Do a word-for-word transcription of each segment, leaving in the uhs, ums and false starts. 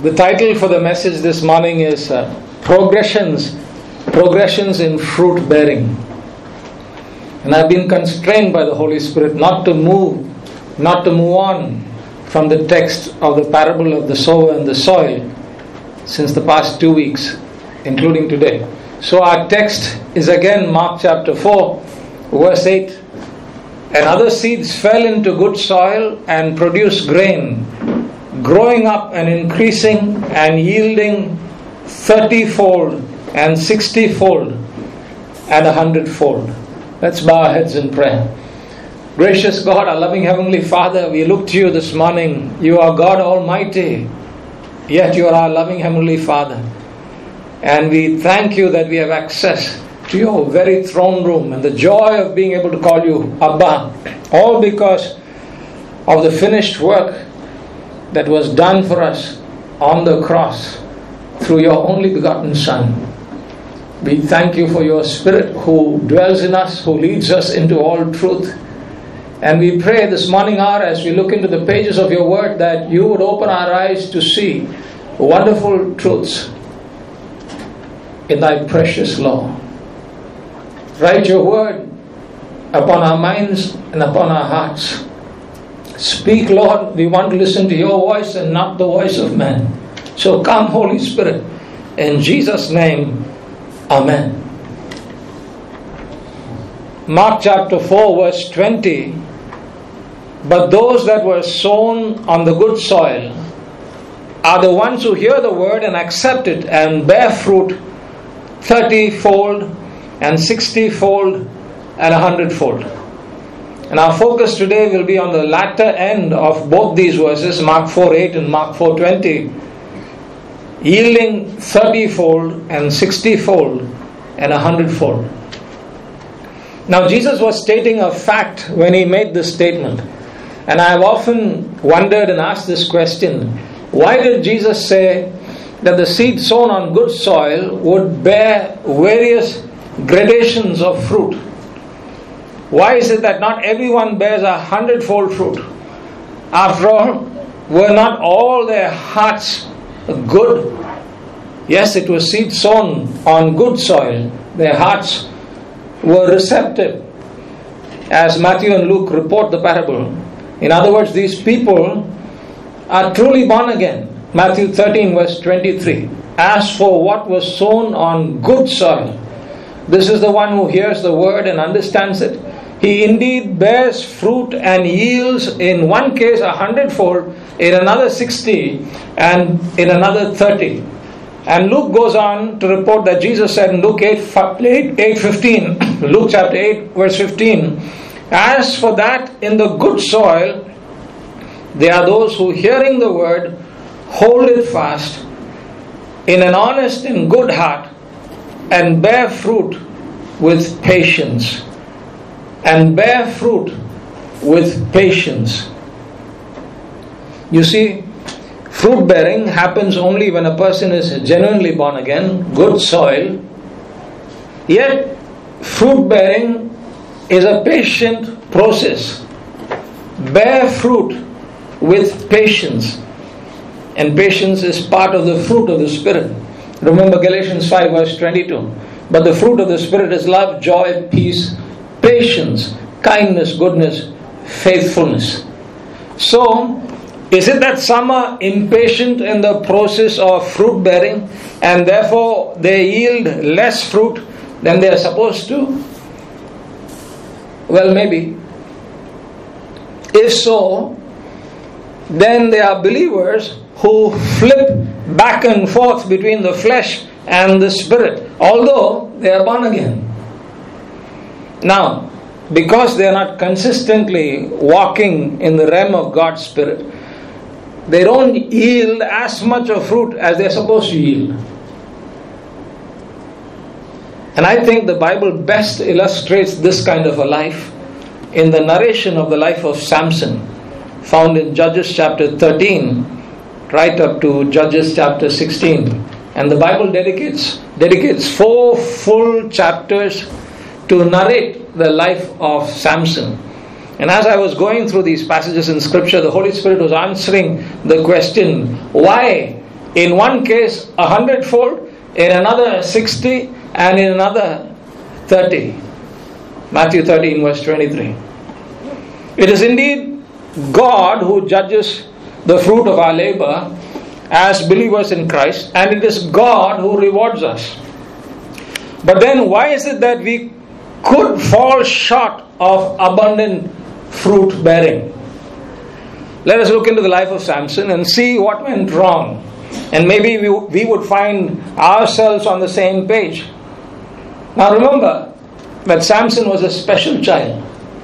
The title for the message this morning is uh, Progressions, Progressions in Fruit Bearing. And I've been constrained by the Holy Spirit not to move, not to move on from the text of the parable of the sower and the soil since the past two weeks, including today. So our text is again Mark chapter four, verse eight. And other seeds fell into good soil and produced grain, growing up and increasing and yielding thirty-fold and sixty-fold and a hundredfold. Let's bow our heads in prayer. Gracious God, our loving Heavenly Father, we look to you this morning. You are God Almighty, yet you are our loving Heavenly Father. And we thank you that we have access to your very throne room and the joy of being able to call you Abba, all because of the finished work that was done for us on the cross through your only begotten Son. We thank you for your Spirit who dwells in us, who leads us into all truth. And we pray this morning hour as we look into the pages of your word that you would open our eyes to see wonderful truths in thy precious law. Write your word upon our minds and upon our hearts. Speak, Lord. We want to listen to your voice and not the voice of man. So come, Holy Spirit. In Jesus' name, Amen. Mark chapter four, verse twenty. But those that were sown on the good soil are the ones who hear the word and accept it and bear fruit thirty-fold and sixty-fold and a hundredfold. And our focus today will be on the latter end of both these verses, Mark four eight and Mark four twenty, yielding thirty-fold and sixty-fold and a hundredfold. Now Jesus was stating a fact when he made this statement. And I have often wondered and asked this question, why did Jesus say that the seed sown on good soil would bear various gradations of fruit? Why is it that not everyone bears a hundredfold fruit? After all, were not all their hearts good? Yes, it was seed sown on good soil. Their hearts were receptive, as Matthew and Luke report the parable. In other words, these people are truly born again. Matthew thirteen verse twenty-three. As for what was sown on good soil, this is the one who hears the word and understands it. He indeed bears fruit and yields in one case a hundredfold, in another sixty, and in another thirty. And Luke goes on to report that Jesus said in Luke eight fifteen, Luke chapter eight verse fifteen, as for that in the good soil, they are those who hearing the word hold it fast in an honest and good heart and bear fruit with patience. And bear fruit with patience. You see, fruit bearing happens only when a person is genuinely born again, good soil. Yet, fruit bearing is a patient process. Bear fruit with patience. And patience is part of the fruit of the Spirit. Remember Galatians five verse twenty-two. But the fruit of the Spirit is love, joy, peace, patience, kindness, goodness, faithfulness. So, is it that some are impatient in the process of fruit bearing and therefore they yield less fruit than they are supposed to? Well, maybe. If so, then they are believers who flip back and forth between the flesh and the spirit, although they are born again. Now, because they are not consistently walking in the realm of God's Spirit, they don't yield as much of fruit as they are supposed to yield. And I think the Bible best illustrates this kind of a life in the narration of the life of Samson, found in Judges chapter thirteen, right up to Judges chapter sixteen. And the Bible dedicates dedicates four full chapters to narrate the life of Samson. And as I was going through these passages in Scripture, the Holy Spirit was answering the question, why In one case, a hundredfold, in another sixty, and in another thirty. Matthew thirteen, verse twenty-three. It is indeed God who judges the fruit of our labor as believers in Christ, and it is God who rewards us. But then why is it that we could fall short of abundant fruit bearing? Let us look into the life of Samson and see what went wrong. And maybe we, we would find ourselves on the same page. Now remember that Samson was a special child.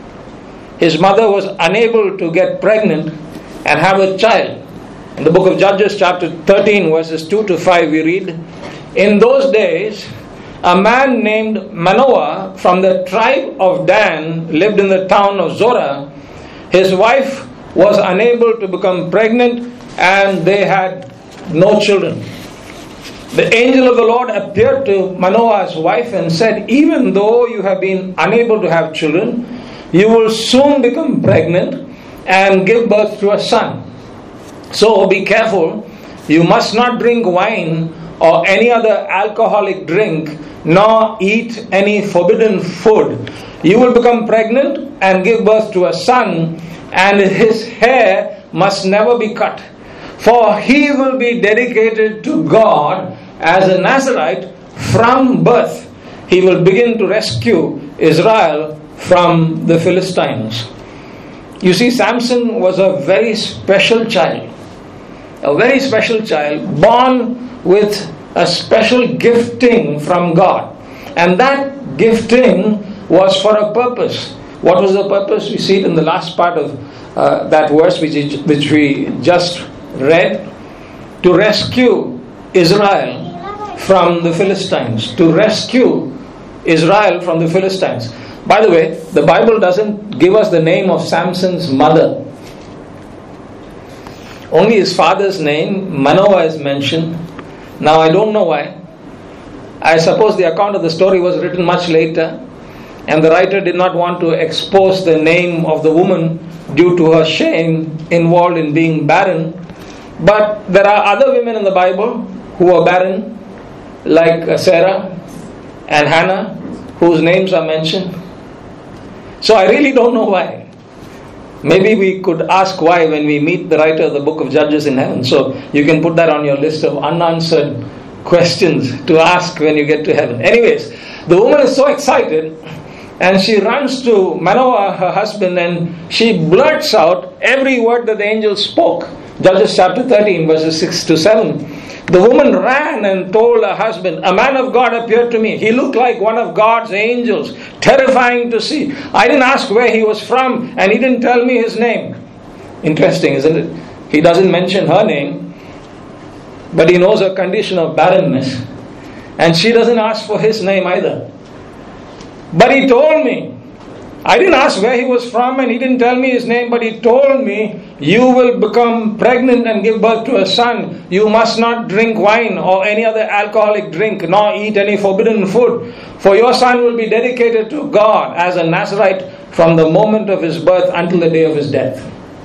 His mother was unable to get pregnant and have a child. In the book of Judges chapter thirteen verses two to five we read, "In those days a man named Manoah from the tribe of Dan lived in the town of Zorah. His wife was unable to become pregnant and they had no children. The angel of the Lord appeared to Manoah's wife and said, 'Even though you have been unable to have children, you will soon become pregnant and give birth to a son. So be careful, you must not drink wine or any other alcoholic drink, nor eat any forbidden food. You will become pregnant and give birth to a son, and his hair must never be cut. For he will be dedicated to God as a Nazirite from birth. He will begin to rescue Israel from the Philistines.'" You see, Samson was a very special child. A very special child, born with a special gifting from God. And that gifting was for a purpose. What was the purpose? We see it in the last part of uh, that verse which, is, which we just read. To rescue Israel from the Philistines. To rescue Israel from the Philistines. By the way, the Bible doesn't give us the name of Samson's mother. Only his father's name, Manoah, is mentioned. Now I don't know why. I suppose the account of the story was written much later, and the writer did not want to expose the name of the woman due to her shame involved in being barren. But there are other women in the Bible who are barren, like Sarah and Hannah, whose names are mentioned. So I really don't know why. Maybe we could ask why when we meet the writer of the book of Judges in heaven. So you can put that on your list of unanswered questions to ask when you get to heaven. Anyways, the woman is so excited and she runs to Manoah, her husband, and she blurts out every word that the angel spoke. Judges chapter thirteen verses six to seven. The woman ran and told her husband, "A man of God appeared to me. He looked like one of God's angels, terrifying to see. I didn't ask where he was from, and he didn't tell me his name." Interesting, isn't it? He doesn't mention her name, but he knows her condition of barrenness. And she doesn't ask for his name either. "But he told me." I didn't ask where he was from and he didn't tell me his name, but he told me, "You will become pregnant and give birth to a son. You must not drink wine or any other alcoholic drink, nor eat any forbidden food. For your son will be dedicated to God as a Nazirite from the moment of his birth until the day of his death."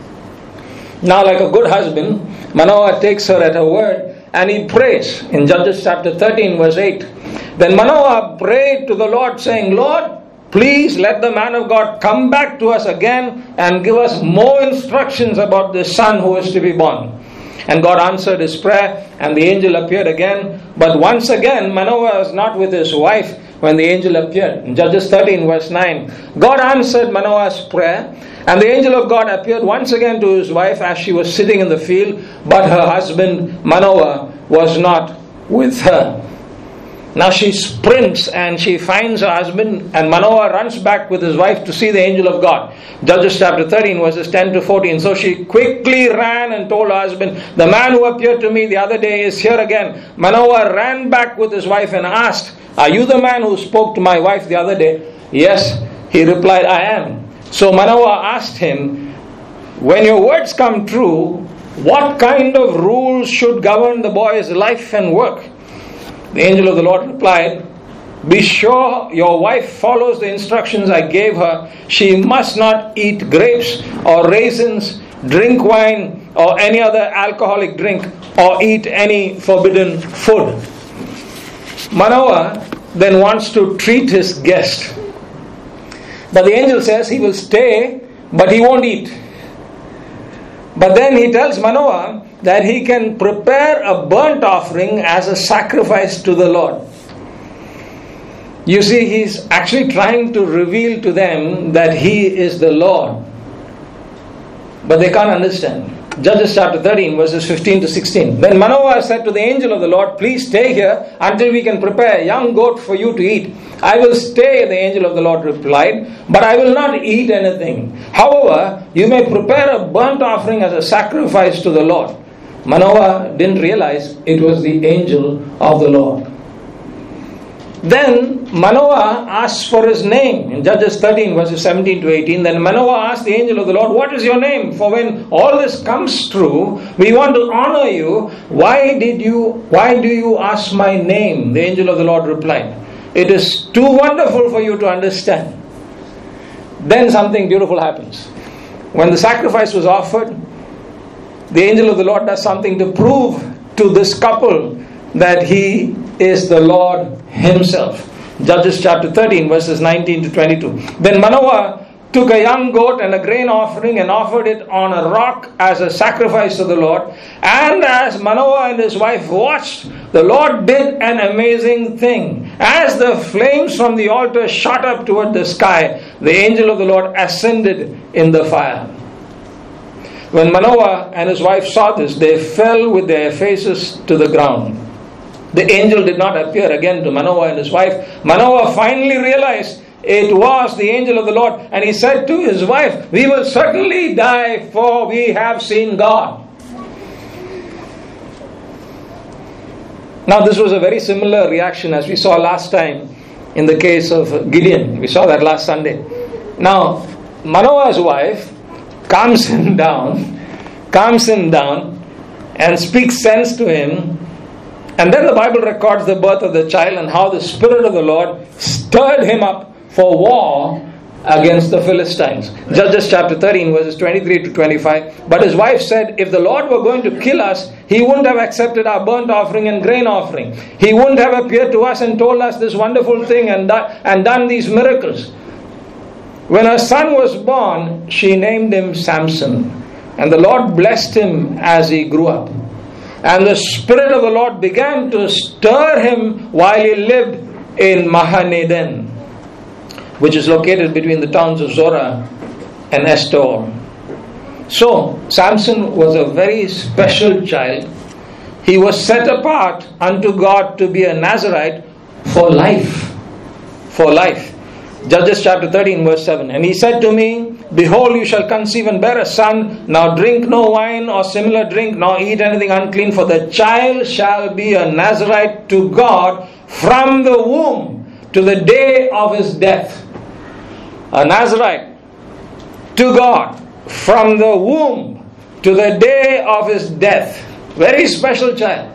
Now, like a good husband, Manoah takes her at her word and he prays in Judges chapter thirteen verse eight. Then Manoah prayed to the Lord saying, "Lord, please let the man of God come back to us again and give us more instructions about this son who is to be born." And God answered his prayer, and the angel appeared again. But once again, Manoah was not with his wife when the angel appeared. In Judges thirteen verse nine, God answered Manoah's prayer, and the angel of God appeared once again to his wife as she was sitting in the field, but her husband Manoah was not with her. Now she sprints and she finds her husband, and Manoah runs back with his wife to see the angel of God. Judges chapter thirteen verses ten to fourteen. So she quickly ran and told her husband, "The man who appeared to me the other day is here again." Manoah ran back with his wife and asked, "Are you the man who spoke to my wife the other day?" "Yes," he replied, "I am." So Manoah asked him, "When your words come true, what kind of rules should govern the boy's life and work?" The angel of the Lord replied, "Be sure your wife follows the instructions I gave her. She must not eat grapes or raisins, drink wine, or any other alcoholic drink or eat any forbidden food. Manoah then wants to treat his guest. But the angel says he will stay, but he won't eat. But then he tells Manoah that he can prepare a burnt offering as a sacrifice to the Lord. You see, he's actually trying to reveal to them that he is the Lord. But they can't understand. Judges chapter thirteen, verses fifteen to sixteen. Then Manoah said to the angel of the Lord, "Please stay here until we can prepare a young goat for you to eat." "I will stay," the angel of the Lord replied, "but I will not eat anything. However, you may prepare a burnt offering as a sacrifice to the Lord." Manoah didn't realize it was the angel of the Lord. Then Manoah asks for his name. In Judges thirteen, verses seventeen to eighteen, then Manoah asked the angel of the Lord, "What is your name? For when all this comes true, we want to honor you. Why did you, why do you ask my name?" The angel of the Lord replied, "It is too wonderful for you to understand." Then something beautiful happens. When the sacrifice was offered, the angel of the Lord does something to prove to this couple that he is the Lord himself. Judges chapter thirteen, verses nineteen to twenty-two. Then Manoah took a young goat and a grain offering and offered it on a rock as a sacrifice to the Lord. And as Manoah and his wife watched, the Lord did an amazing thing. As the flames from the altar shot up toward the sky, the angel of the Lord ascended in the fire. When Manoah and his wife saw this, they fell with their faces to the ground. The angel did not appear again to Manoah and his wife. Manoah finally realized it was the angel of the Lord, and he said to his wife, "We will certainly die, for we have seen God." Now this was a very similar reaction as we saw last time in the case of Gideon. We saw that last Sunday. Now Manoah's wife calms him down, calms him down and speaks sense to him. And then the Bible records the birth of the child and how the Spirit of the Lord stirred him up for war against the Philistines. Judges chapter thirteen, verses twenty-three to twenty-five. But his wife said, "If the Lord were going to kill us, He wouldn't have accepted our burnt offering and grain offering. He wouldn't have appeared to us and told us this wonderful thing and, do- and done these miracles." When her son was born, she named him Samson. And the Lord blessed him as he grew up. And the Spirit of the Lord began to stir him while he lived in Mahaneh-dan, which is located between the towns of Zorah and Eshtaol. So, Samson was a very special child. He was set apart unto God to be a Nazirite for life. For life. Judges chapter thirteen, verse seven. And he said to me, "Behold, you shall conceive and bear a son. Now drink no wine or similar drink, nor eat anything unclean, for the child shall be a Nazirite to God from the womb to the day of his death." A Nazirite to God from the womb to the day of his death. Very special child.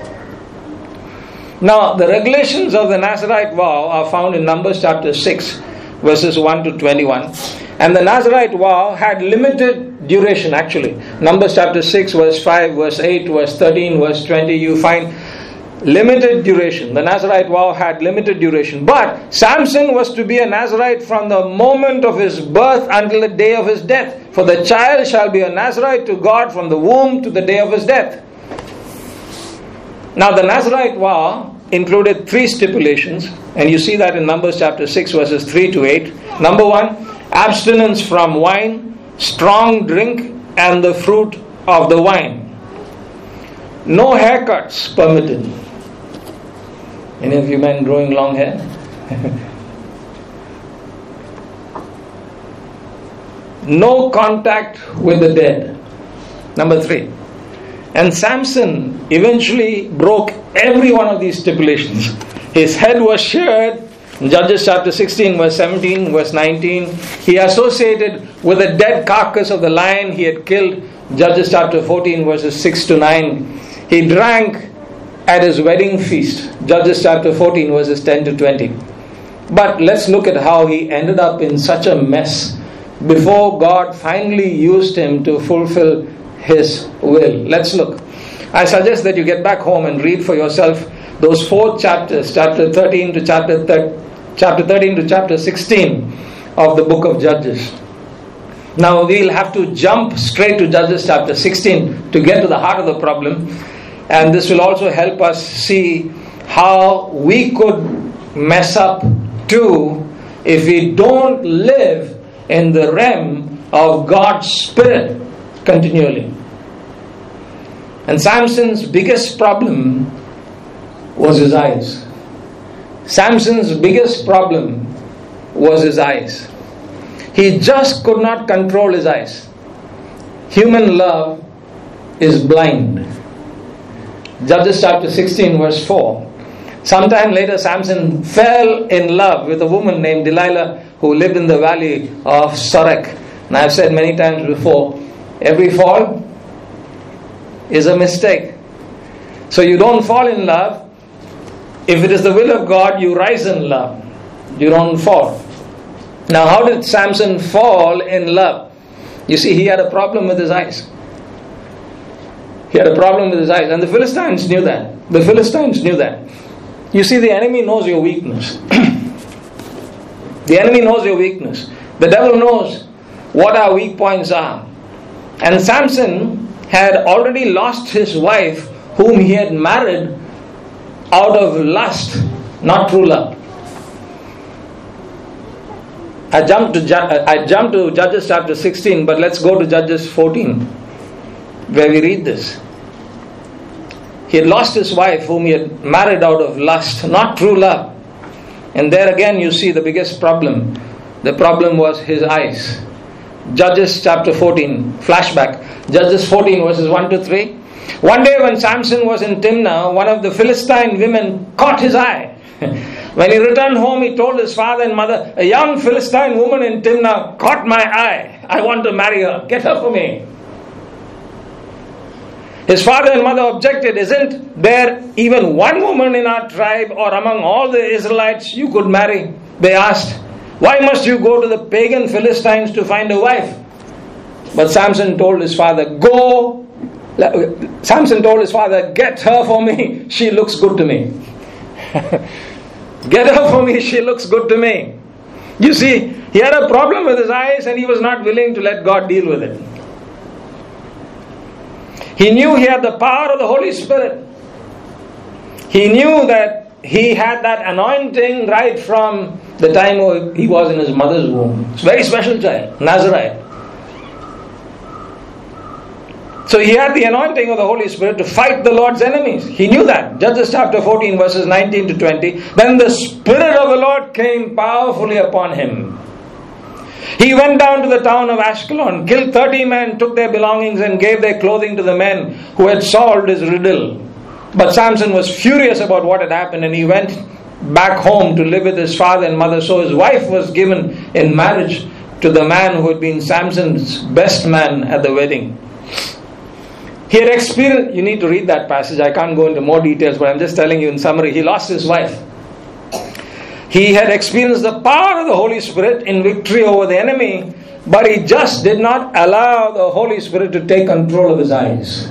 Now, the regulations of the Nazirite vow are found in Numbers chapter six, verses one to twenty-one. And the Nazirite vow had limited duration actually. Numbers chapter six, verse five, verse eight, verse thirteen, verse twenty. You find limited duration. The Nazirite vow had limited duration. But Samson was to be a Nazirite from the moment of his birth until the day of his death. For the child shall be a Nazirite to God from the womb to the day of his death. Now the Nazirite vow included three stipulations, and you see that in Numbers chapter six, verses three to eight. Number one, abstinence from wine, strong drink, and the fruit of the vine. No haircuts permitted. Any of you men growing long hair? No contact with the dead. Number three. And Samson eventually broke every one of these stipulations. His head was sheared. In Judges chapter sixteen, verse seventeen, verse nineteen. He associated with the dead carcass of the lion he had killed. Judges chapter fourteen, verses six to nine. He drank at his wedding feast. Judges chapter fourteen, verses ten to twenty. But let's look at how he ended up in such a mess before God finally used him to fulfill His will. Let's look. I suggest that you get back home and read for yourself those four chapters, chapter thirteen to chapter thir- chapter thirteen to chapter sixteen of the book of Judges. Now we'll have to jump straight to Judges chapter sixteen to get to the heart of the problem, and this will also help us see how we could mess up too if we don't live in the realm of God's Spirit continually. And Samson's biggest problem was his eyes. Samson's biggest problem was his eyes. He just could not control his eyes. Human love is blind. Judges chapter sixteen verse four. Sometime later Samson fell in love with a woman named Delilah who lived in the valley of Sorek. And I've said many times before, every fall is a mistake. So you don't fall in love. If it is the will of God, you rise in love. You don't fall. Now, how did Samson fall in love? You see, he had a problem with his eyes. He had a problem with his eyes. And the Philistines knew that. The Philistines knew that. You see, the enemy knows your weakness. The enemy knows your weakness. The devil knows what our weak points are. And Samson had already lost his wife, whom he had married out of lust, not true love. I jumped to I jumped to Judges chapter sixteen, but let's go to Judges fourteen, where we read this. He had lost his wife, whom he had married out of lust, not true love. And there again you see the biggest problem. The problem was his eyes. Judges chapter fourteen, flashback. Judges fourteen verses one to three. One day when Samson was in Timnah, one of the Philistine women caught his eye. When he returned home, he told his father and mother, a young Philistine woman in Timnah caught my eye. I want to marry her. Get her for me. His father and mother objected. Isn't there even one woman in our tribe or among all the Israelites you could marry? They asked. Why must you go to the pagan Philistines to find a wife? But Samson told his father, go. Samson told his father, get her for me. She looks good to me. Get her for me. She looks good to me. You see, he had a problem with his eyes and he was not willing to let God deal with it. He knew he had the power of the Holy Spirit. He knew that he had that anointing right from the time he was in his mother's womb. It's a very special child, Nazarite. So he had the anointing of the Holy Spirit to fight the Lord's enemies. He knew that. Judges chapter fourteen verses nineteen to twenty. Then the Spirit of the Lord came powerfully upon him. He went down to the town of Ashkelon, killed thirty men, took their belongings and gave their clothing to the men who had solved his riddle. But Samson was furious about what had happened and he went back home to live with his father and mother. So his wife was given in marriage to the man who had been Samson's best man at the wedding. He had experienced, you need to read that passage, I can't go into more details, but I'm just telling you in summary, he lost his wife. He had experienced the power of the Holy Spirit in victory over the enemy, but he just did not allow the Holy Spirit to take control of his eyes.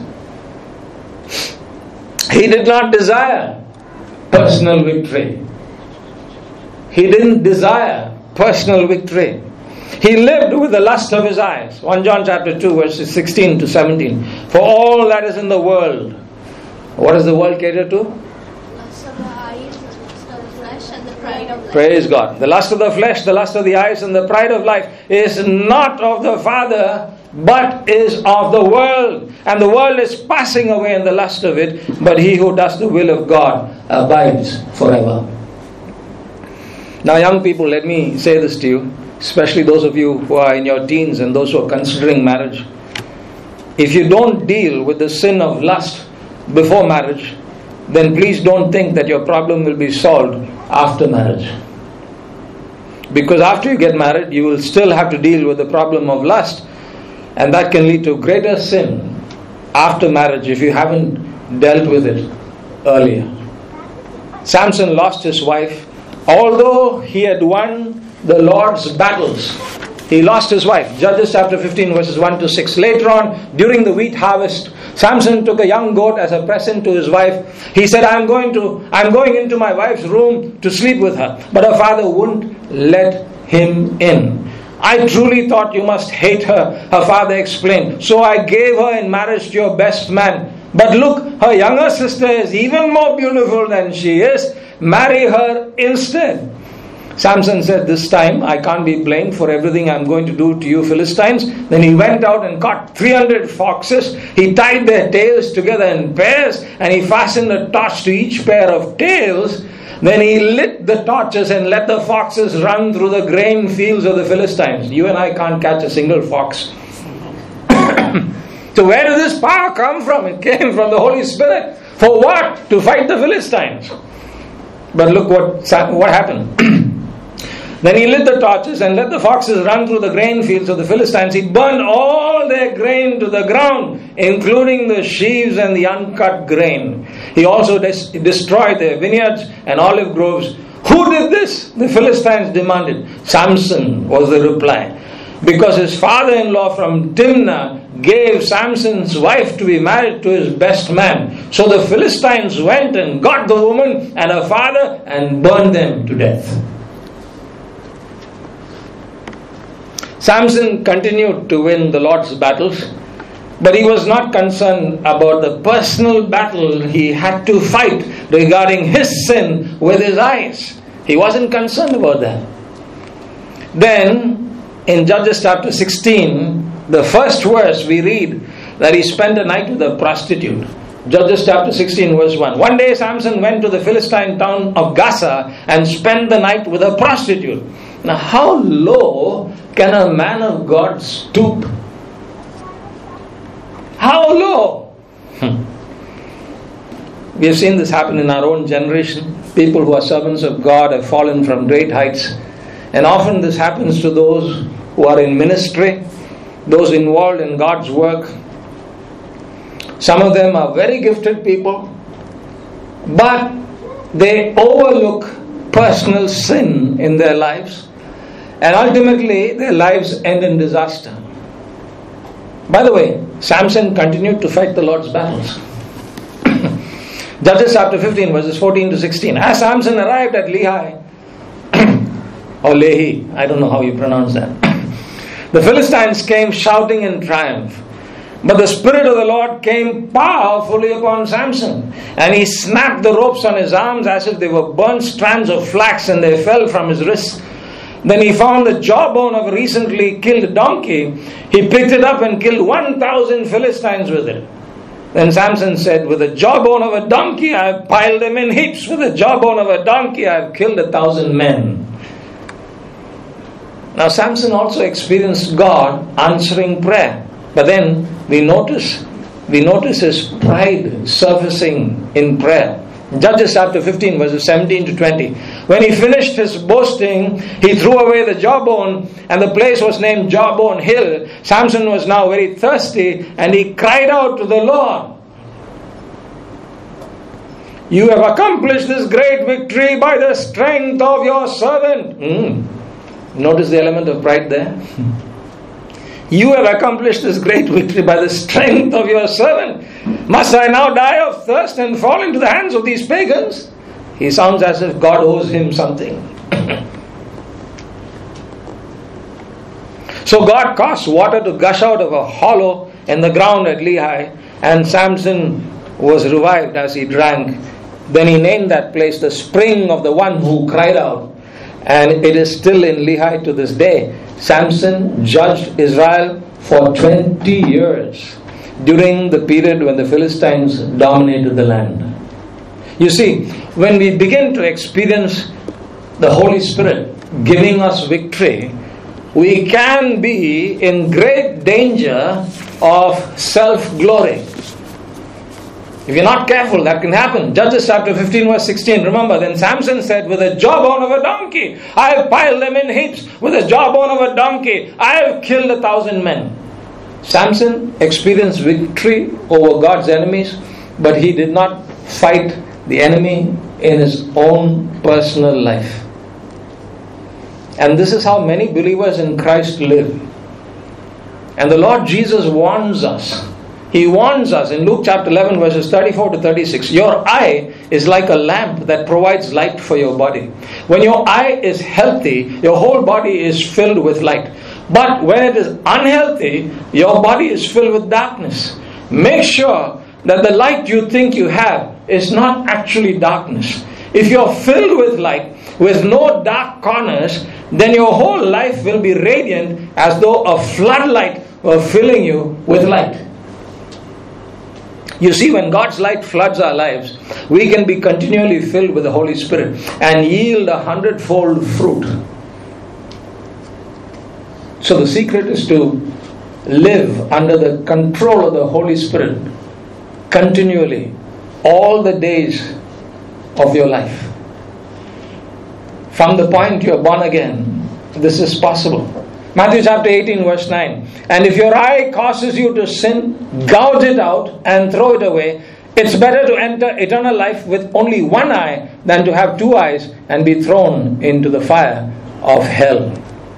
He did not desire personal victory. He didn't desire personal victory. He lived with the lust of his eyes. First John chapter two verses sixteen to seventeen. For all that is in the world, what does the world cater to? Lust of the eyes, the lust of the flesh, and the pride of life. Praise God. The lust of the flesh, the lust of the eyes, and the pride of life is not of the Father, but is of the world. And the world is passing away in the lust of it, but he who does the will of God abides forever. Now young people, let me say this to you, especially those of you who are in your teens and those who are considering marriage. If you don't deal with the sin of lust before marriage, then please don't think that your problem will be solved after marriage. Because after you get married, you will still have to deal with the problem of lust, and that can lead to greater sin after marriage if you haven't dealt with it earlier. Samson lost his wife, although he had won the Lord's battles. he lost his wife. Judges chapter fifteen verses one to six. Later on, during the wheat harvest, Samson took a young goat as a present to his wife. He said, I'm going to, I'm going into my wife's room to sleep with her. But her father wouldn't let him in. I truly thought you must hate her, her father explained. So I gave her in marriage to your best man. But look, her younger sister is even more beautiful than she is. Marry her instead. Samson said, this time I can't be blamed for everything I'm going to do to you Philistines. Then he went out and caught three hundred foxes. He tied their tails together in pairs and he fastened a torch to each pair of tails. Then he lit the torches and let the foxes run through the grain fields of the Philistines. You and I can't catch a single fox. So where did this power come from? It came from the Holy Spirit. For what? To fight the Philistines. But look what, what happened. Then he lit the torches and let the foxes run through the grain fields of the Philistines. He burned all their grain to the ground, including the sheaves and the uncut grain. He also des- destroyed their vineyards and olive groves. Who did this? The Philistines demanded. Samson was the reply. Because his father-in-law from Timnah gave Samson's wife to be married to his best man. So the Philistines went and got the woman and her father and burned them to death. Samson continued to win the Lord's battles, but he was not concerned about the personal battle he had to fight regarding his sin with his eyes. He wasn't concerned about that. Then, in Judges chapter sixteen, the first verse we read that he spent a night with a prostitute. Judges chapter sixteen verse one. One day Samson went to the Philistine town of Gaza and spent the night with a prostitute. Now how low can a man of God stoop? How low? Hmm. We have seen this happen in our own generation. People who are servants of God have fallen from great heights. And often this happens to those who are in ministry, those involved in God's work. Some of them are very gifted people, but they overlook personal sin in their lives, and ultimately their lives end in disaster. By the way, Samson continued to fight the Lord's battles. Judges chapter fifteen verses fourteen to sixteen. As Samson arrived at Lehi, or Lehi, I don't know how you pronounce that, the Philistines came shouting in triumph. But the Spirit of the Lord came powerfully upon Samson, and he snapped the ropes on his arms as if they were burnt strands of flax, and they fell from his wrists. Then he found the jawbone of a recently killed donkey. He picked it up and killed one thousand Philistines with it. Then Samson said, with the jawbone of a donkey I have piled them in heaps. With the jawbone of a donkey I have killed a thousand men. Now Samson also experienced God answering prayer. But then we notice, we notice his pride surfacing in prayer. Judges chapter fifteen verses seventeen to twenty. When he finished his boasting, he threw away the jawbone, and the place was named Jawbone Hill. Samson was now very thirsty, and he cried out to the Lord, you have accomplished this great victory by the strength of your servant. Mm. Notice the element of pride there. You have accomplished this great victory by the strength of your servant. Must I now die of thirst and fall into the hands of these pagans? He sounds as if God owes him something. So God caused water to gush out of a hollow in the ground at Lehi, and Samson was revived as he drank. Then he named that place the spring of the one who cried out. And it is still in Lehi to this day. Samson judged Israel for twenty years during the period when the Philistines dominated the land. You see, when we begin to experience the Holy Spirit giving us victory, we can be in great danger of self-glory. If you're not careful, that can happen. Judges chapter fifteen verse sixteen. Remember, then Samson said, with a jawbone of a donkey, I have piled them in heaps. With a jawbone of a donkey, I have killed a thousand men. Samson experienced victory over God's enemies, but he did not fight the enemy in his own personal life. And this is how many believers in Christ live. And the Lord Jesus warns us. He warns us in Luke chapter eleven verses thirty-four to thirty-six. Your eye is like a lamp that provides light for your body. When your eye is healthy, your whole body is filled with light. But when it is unhealthy, your body is filled with darkness. Make sure that the light you think you have is not actually darkness. If you're filled with light, with no dark corners, then your whole life will be radiant as though a floodlight were filling you with light. You see, when God's light floods our lives, we can be continually filled with the Holy Spirit and yield a hundredfold fruit. So the secret is to live under the control of the Holy Spirit continually, all the days of your life. From the point you are born again, this is possible. Matthew chapter eighteen verse nine. And if your eye causes you to sin, gouge it out and throw it away. It's better to enter eternal life with only one eye than to have two eyes and be thrown into the fire of hell.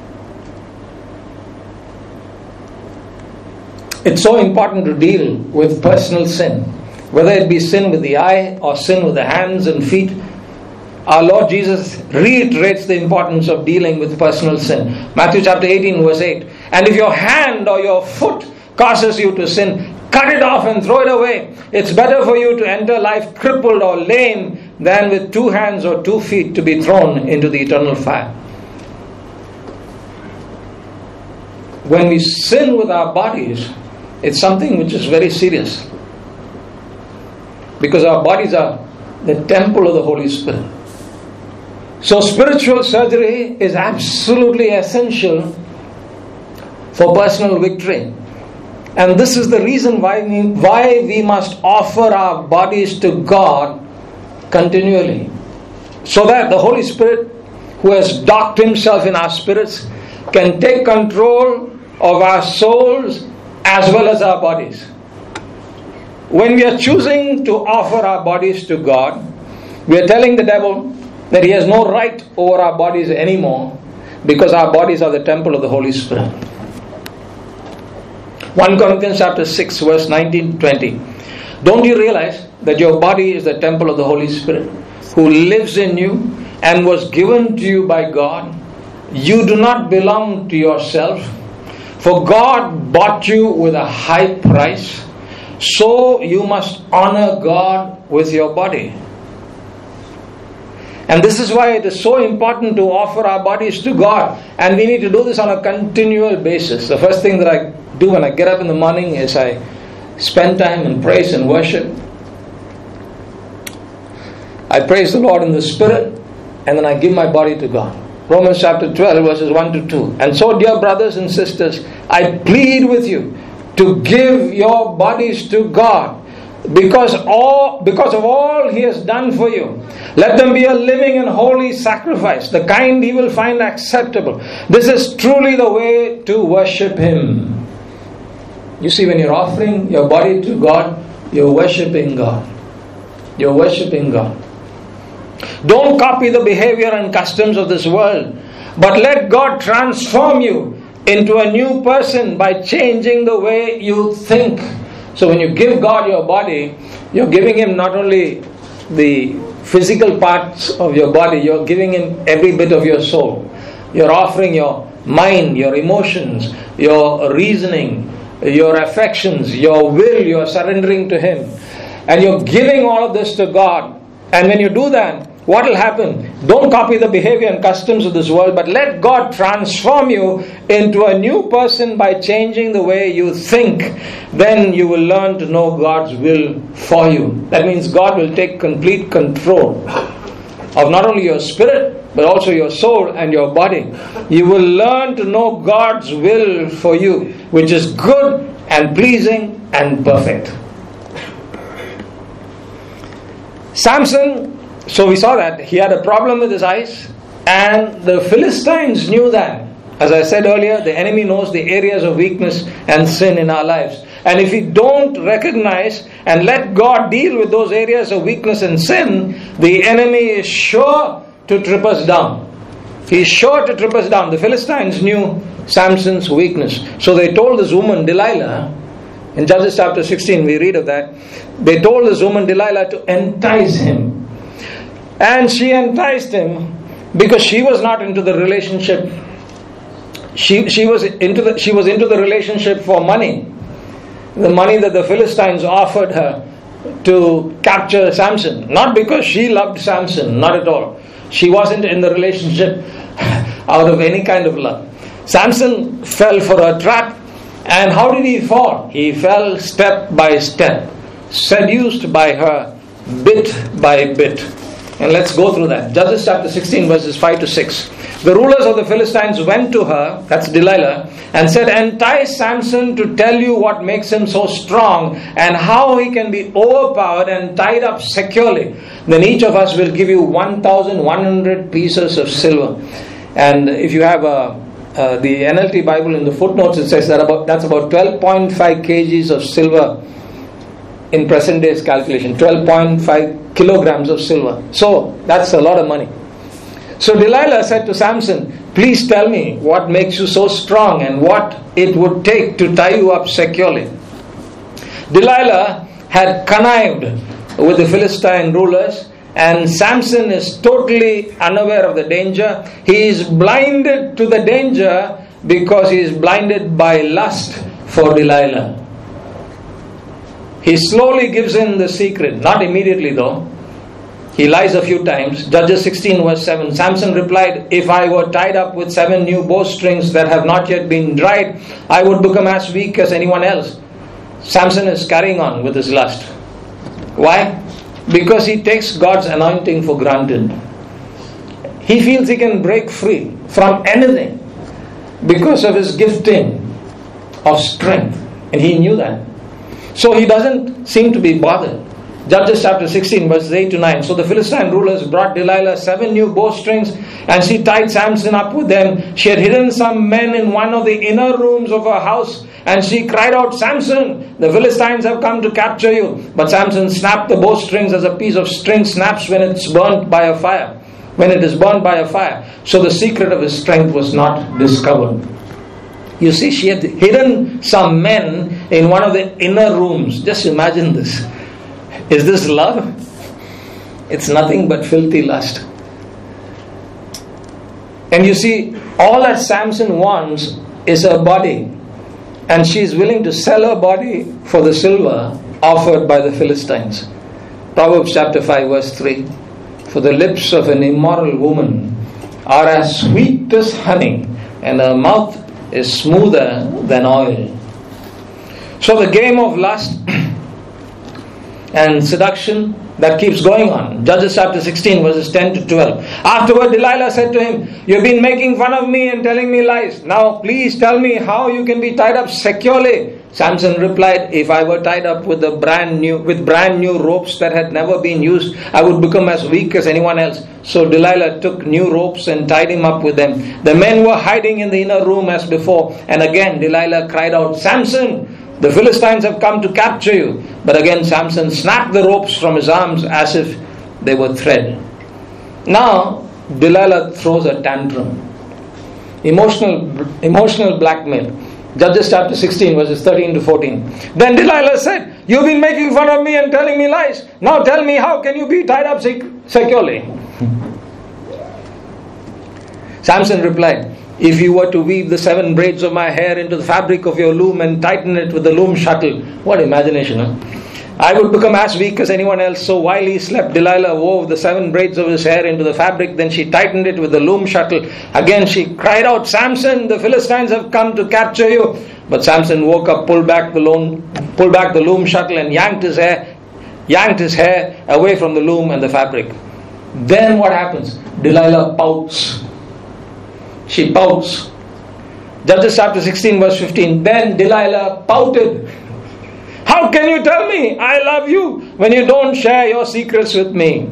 It's so important to deal with personal sin, whether it be sin with the eye or sin with the hands and feet. Our Lord Jesus reiterates the importance of dealing with personal sin. Matthew chapter eighteen verse eight. And if your hand or your foot causes you to sin, cut it off and throw it away. It's better for you to enter life crippled or lame than with two hands or two feet to be thrown into the eternal fire. When we sin with our bodies, it's something which is very serious. Because our bodies are the temple of the Holy Spirit. So spiritual surgery is absolutely essential for personal victory. And this is the reason why we, why we must offer our bodies to God continually. So that the Holy Spirit, who has docked Himself in our spirits, can take control of our souls as well as our bodies. When we are choosing to offer our bodies to God, we are telling the devil that he has no right over our bodies anymore, because our bodies are the temple of the Holy Spirit. First Corinthians chapter six verse nineteen to twenty. Don't you realize that your body is the temple of the Holy Spirit, who lives in you and was given to you by God? You do not belong to yourself, for God bought you with a high price. So you must honor God with your body. And this is why it is so important to offer our bodies to God. And we need to do this on a continual basis. The first thing that I do when I get up in the morning is I spend time in praise and worship. I praise the Lord in the Spirit, and then I give my body to God. Romans chapter twelve verses one to two. And so, dear brothers and sisters, I plead with you to give your bodies to God, because all because of all He has done for you. Let them be a living and holy sacrifice, the kind He will find acceptable. This is truly the way to worship Him. You see, when you're offering your body to God, you're worshiping God. You're worshiping God. Don't copy the behavior and customs of this world, but let God transform you into a new person by changing the way you think. So when you give God your body, you're giving Him not only the physical parts of your body, you're giving Him every bit of your soul. You're offering your mind, your emotions, your reasoning, your affections, your will, you're surrendering to Him. And you're giving all of this to God. And when you do that, what will happen? Don't copy the behavior and customs of this world, but let God transform you into a new person by changing the way you think. Then you will learn to know God's will for you. That means God will take complete control of not only your spirit, but also your soul and your body. You will learn to know God's will for you, which is good and pleasing and perfect. Samson, so we saw that he had a problem with his eyes, and the Philistines knew that. As I said earlier, the enemy knows the areas of weakness and sin in our lives. And if we don't recognize and let God deal with those areas of weakness and sin, the enemy is sure to trip us down. He's sure to trip us down. The Philistines knew Samson's weakness. So they told this woman, Delilah, in Judges chapter sixteen, we read of that. They told this woman, Delilah, to entice him. And she enticed him because she was not into the relationship. She, she, was into the, she was into the relationship for money. The money that the Philistines offered her to capture Samson. Not because she loved Samson, not at all. She wasn't in the relationship out of any kind of love. Samson fell for her trap. And how did he fall? He fell step by step, seduced by her bit by bit. And let's go through that. Judges chapter sixteen verses five to six. The rulers of the Philistines went to her, that's Delilah, and said, entice Samson to tell you what makes him so strong and how he can be overpowered and tied up securely. Then each of us will give you one thousand one hundred pieces of silver. And if you have a Uh, the N L T Bible, in the footnotes, it says that about that's about twelve point five kilograms of silver in present day's calculation. twelve point five kilograms of silver. So that's a lot of money. So Delilah said to Samson, please tell me what makes you so strong and what it would take to tie you up securely. Delilah had connived with the Philistine rulers, and Samson is totally unaware of the danger. He is blinded to the danger because he is blinded by lust for Delilah. He slowly gives in the secret, not immediately though. He lies a few times. Judges sixteen verse seven. Samson replied, if I were tied up with seven new bowstrings that have not yet been dried, I would become as weak as anyone else. Samson is carrying on with his lust. Why? Because he takes God's anointing for granted. He feels he can break free from anything because of his gifting of strength. And he knew that. So he doesn't seem to be bothered. Judges chapter sixteen verses eight to nine. So the Philistine rulers brought Delilah seven new bowstrings, and she tied Samson up with them. She had hidden some men in one of the inner rooms of her house, and she cried out, Samson, the Philistines have come to capture you. But Samson snapped the bowstrings as a piece of string snaps when it's burnt by a fire. When it is burnt by a fire. So the secret of his strength was not discovered. You see, she had hidden some men in one of the inner rooms. Just imagine this. Is this love? It's nothing but filthy lust. And you see, all that Samson wants is a body. And she is willing to sell her body for the silver offered by the Philistines. Proverbs chapter five verse three. For the lips of an immoral woman are as sweet as honey, and her mouth is smoother than oil. So the game of lust and seduction, that keeps going on. Judges chapter sixteen verses ten to twelve. Afterward Delilah said to him, you've been making fun of me and telling me lies. Now please tell me how you can be tied up securely. Samson replied, if I were tied up with a brand new with brand new ropes that had never been used, I would become as weak as anyone else. So Delilah took new ropes and tied him up with them. The men were hiding in the inner room as before, and again Delilah cried out, Samson, the Philistines have come to capture you. But again Samson snapped the ropes from his arms as if they were thread. Now Delilah throws a tantrum. Emotional, emotional blackmail. Judges chapter sixteen verses thirteen to fourteen. Then Delilah said, you've been making fun of me and telling me lies. Now tell me, how can you be tied up sec- securely? Samson replied, if you were to weave the seven braids of my hair into the fabric of your loom and tighten it with the loom shuttle. What imagination, huh? I would become as weak as anyone else. So while he slept, Delilah wove the seven braids of his hair into the fabric. Then she tightened it with the loom shuttle. Again she cried out, Samson, the Philistines have come to capture you. But Samson woke up, pulled back the loom, pulled back the loom shuttle, and yanked his hair, yanked his hair away from the loom and the fabric. Then what happens? Delilah pouts. She pouts. Judges chapter sixteen verse fifteen. Then Delilah pouted. How can you tell me I love you when you don't share your secrets with me?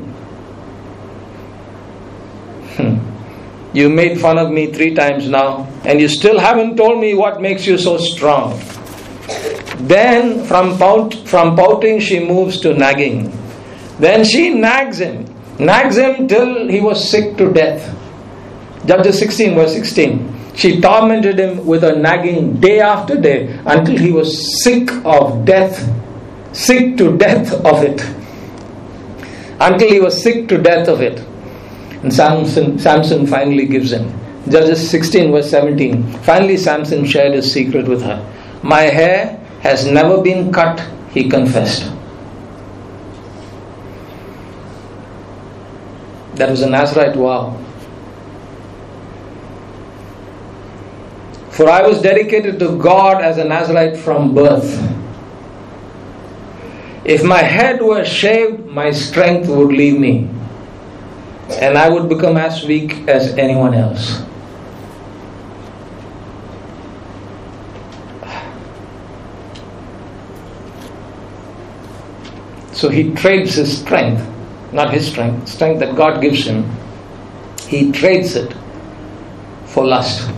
You made fun of me three times now, and you still haven't told me what makes you so strong. Then from pout, from pouting she moves to nagging. Then she nags him, nags him till he was sick to death. Judges sixteen verse sixteen. She tormented him with her nagging day after day until he was sick of death. Sick to death of it. Until he was sick to death of it. And Samson, Samson finally gives in. Judges sixteen verse seventeen. Finally Samson shared his secret with her. My hair has never been cut, he confessed. That was a Nazirite vow. For I was dedicated to God as a Nazirite from birth. If my head were shaved, my strength would leave me, and I would become as weak as anyone else. So he trades his strength, not his strength, strength that God gives him. He trades it for lust.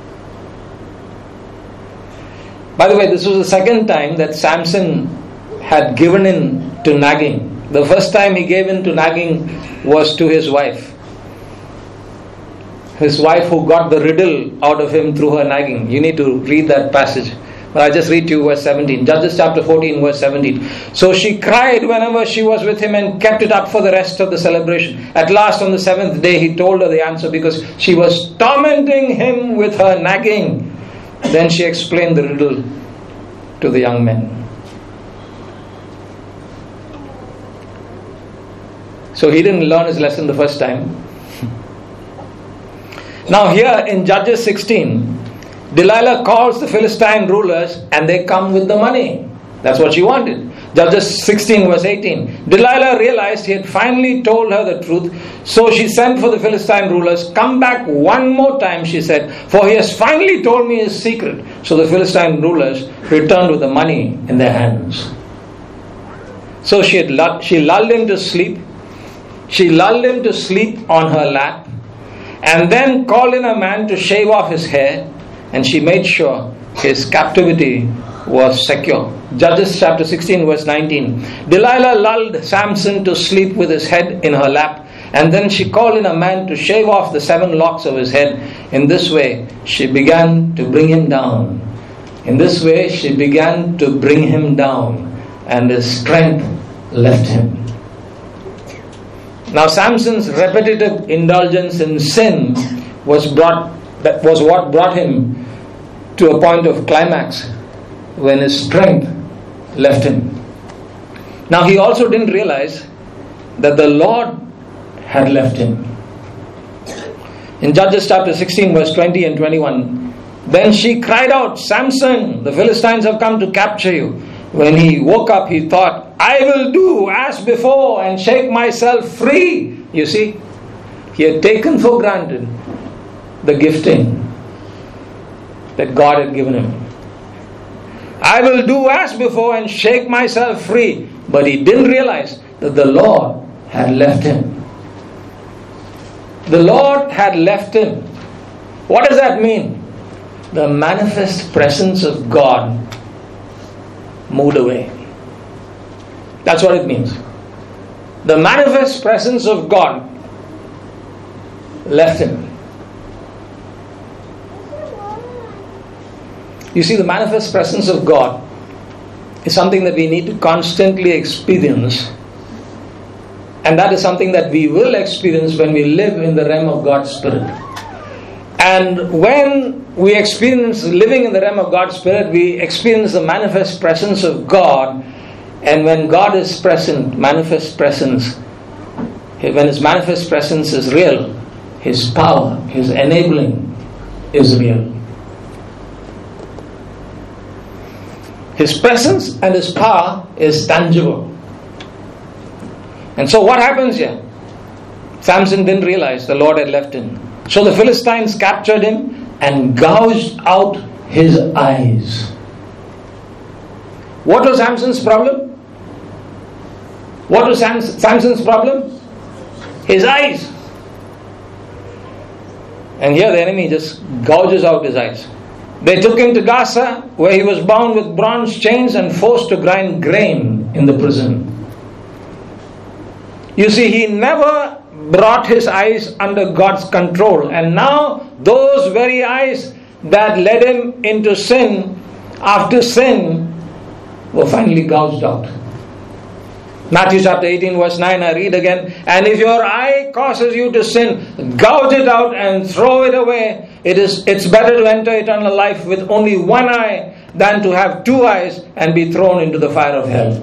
By the way, this was the second time that Samson had given in to nagging. The first time he gave in to nagging was to his wife. His wife who got the riddle out of him through her nagging. You need to read that passage. But I'll just read to you verse seventeen. Judges chapter fourteen verse seventeen. So she cried whenever she was with him and kept it up for the rest of the celebration. At last on the seventh day he told her the answer because she was tormenting him with her nagging. Then she explained the riddle to the young men. So he didn't learn his lesson the first time. Now here in Judges sixteen, Delilah calls the Philistine rulers and they come with the money. That's what she wanted. Judges sixteen verse eighteen. Delilah realized he had finally told her the truth, so she sent for the Philistine rulers. Come back one more time, she said, for he has finally told me his secret. So the Philistine rulers returned with the money in their hands. So she had lulled, she lulled him to sleep. She lulled him to sleep on her lap, and then called in a man to shave off his hair, and she made sure his captivity was secure. Judges chapter sixteen verse nineteen. Delilah lulled Samson to sleep with his head in her lap, and then she called in a man to shave off the seven locks of his head. In this way she began to bring him down. In this way she began to bring him down, and his strength left him. Now Samson's repetitive indulgence in sin was brought that was what brought him to a point of climax when his strength left him. Now he also didn't realize that the Lord had left him. In Judges chapter sixteen verse twenty and twenty-one, then she cried out, Samson, the Philistines have come to capture you. When he woke up, he thought, I will do as before and shake myself free. You see, he had taken for granted the gifting that God had given him. I will do as before and shake myself free. But he didn't realize that the Lord had left him. The Lord had left him. What does that mean? The manifest presence of God moved away. That's what it means. The manifest presence of God left him. You see, the manifest presence of God is something that we need to constantly experience, and that is something that we will experience when we live in the realm of God's Spirit. And when we experience living in the realm of God's Spirit, we experience the manifest presence of God. And when God is present, manifest presence, when His manifest presence is real, His power, His enabling is real. His presence and His power is tangible. And so what happens here? Samson didn't realize the Lord had left him. So the Philistines captured him and gouged out his eyes. What was Samson's problem? What was Samson's problem? His eyes. And here the enemy just gouges out his eyes. They took him to Gaza, where he was bound with bronze chains and forced to grind grain in the prison. You see, he never brought his eyes under God's control. And now those very eyes that led him into sin, after sin, were finally gouged out. Matthew chapter eighteen verse nine, I read again. And if your eye causes you to sin, gouge it out and throw it away. It is, it's better to enter eternal life with only one eye than to have two eyes and be thrown into the fire of hell.